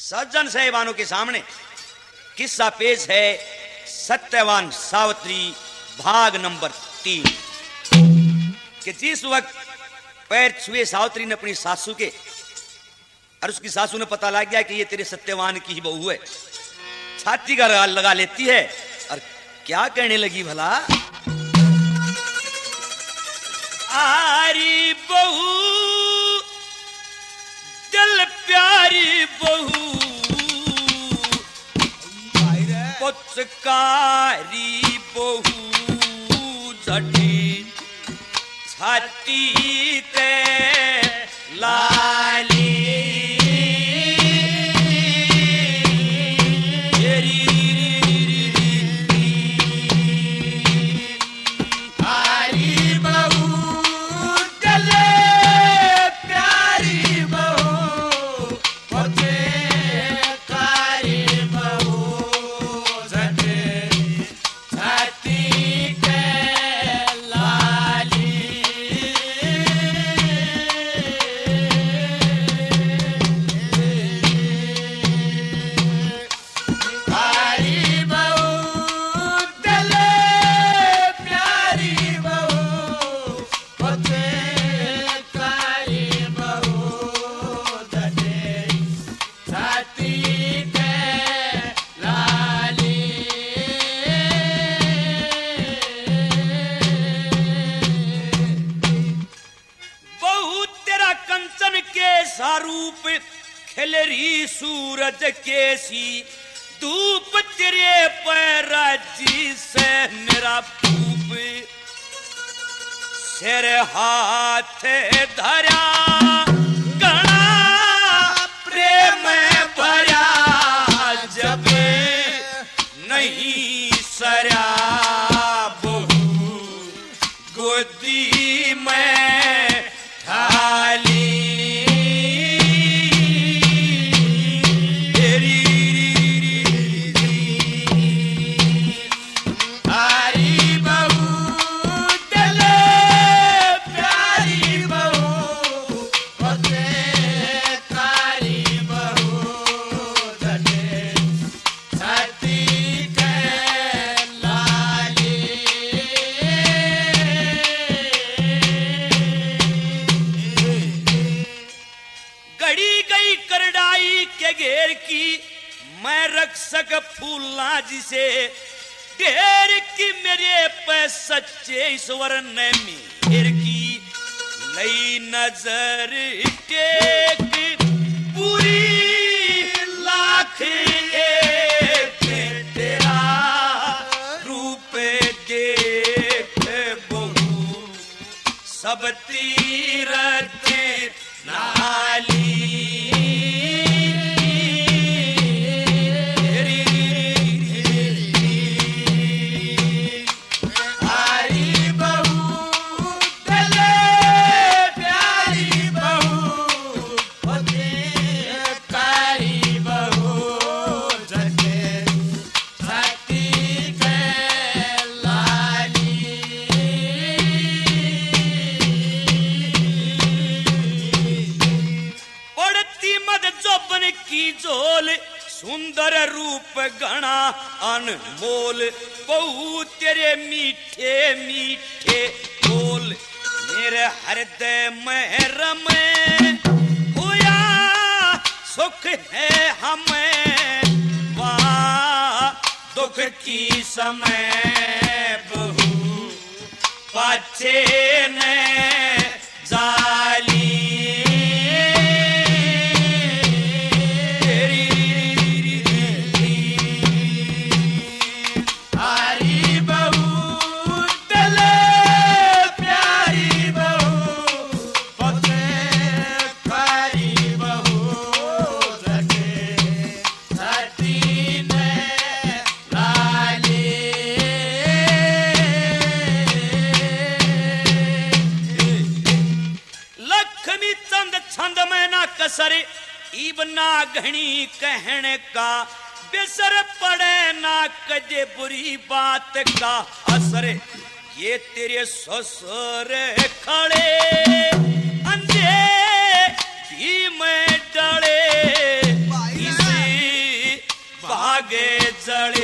सज्जन साहिबानों के सामने किस्सा पेश है सत्यवान सावित्री भाग नंबर 3 कि जिस वक्त पैर छुए सावित्री ने अपनी सासू के और उसकी सासू ने पता लग गया कि ये तेरे सत्यवान की ही बहू है, छाती का लगा लेती है और क्या कहने लगी भला, आरी बहू दिल प्यारी बहू पुचकारी बहू जटी छाती ते लाली रूप खिलरी सूरज केसी धूप तेरे पैराजी से मेरा भूप सिर हाथ धरा गणा प्रेम भरा जब नहीं सरा बहू गोदी में ढाली घेर की मैं रक्षक फूला जिसे ढेर की मेरे पे सच्चे ईश्वर ने मेहर की नई नजर टेक पूरी लाख एक तेरा रूप देख बहू सब तीरथ नाली की झोल सुंदर रूप घना अनमोल बहू तेरे मीठे मीठे बोल मेरे हृदय में रमे होया सुख है हमें वहाँ दुख की समय बहू पाछे ने जाली कसर इबना घनी कहने का बेसर पड़े ना कजे बुरी बात का असर ये तेरे ससुर खड़े अंधे भी मैं डरे इसे जड़े